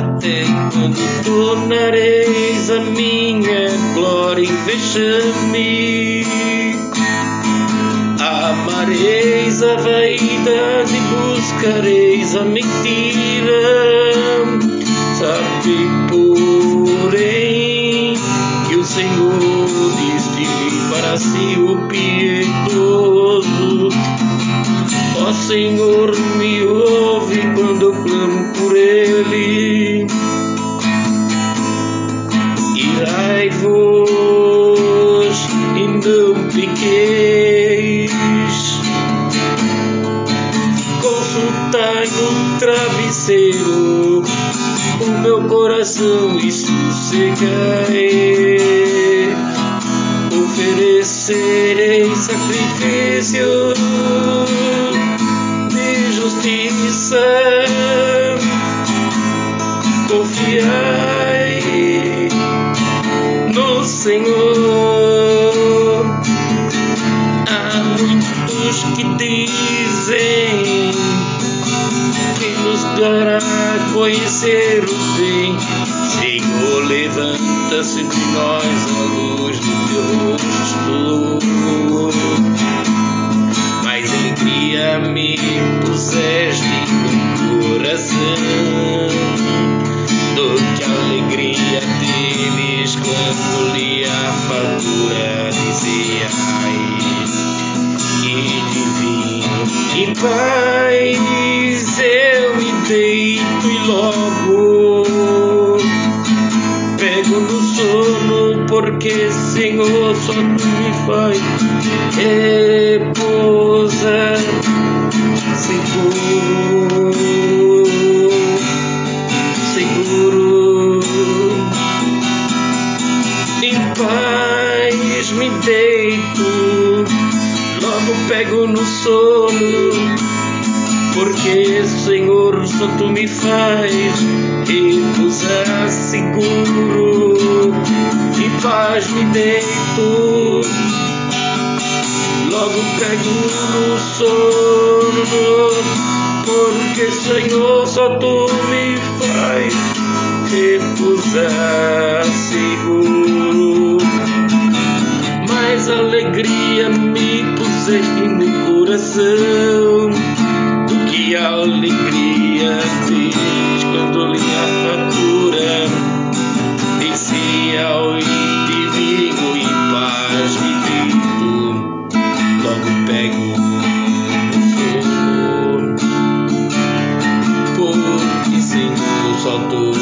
até quando tornareis a minha glória em vexame? Amareis a vaidade, buscareis a mentira. Sabe, porém, que o Senhor distingue para si o piedoso. Ó Senhor, me ouve quando eu clamo por Ele. Irai-vos e não pequeis. Consultai no travesseiro o meu coração e sossegai. Oferecerei sacrifício de justiça. Confiai no Senhor. Há muitos que dizem que nos dará a conhecer o bem. Senhor, levanta-se de nós a luz do teu rosto. Mais alegria me puseste no coração do que a alegria deles quando li a fatura. Dizia: ai, que divino, em paz eu me deito e logo pego no sono, porque Senhor só tu me faz repousar seguro, seguro. Em paz me deito, logo pego no sono, porque Senhor só tu me faz repousar seguro. Em paz me deito, logo pego no sono, porque Senhor só tu me faz repousar seguro. Mais alegria me puseste no coração do que a alegria fez quando li a fatura. Dizia ao inimigo: em paz me deito, logo pego no sono, porque Senhor só tu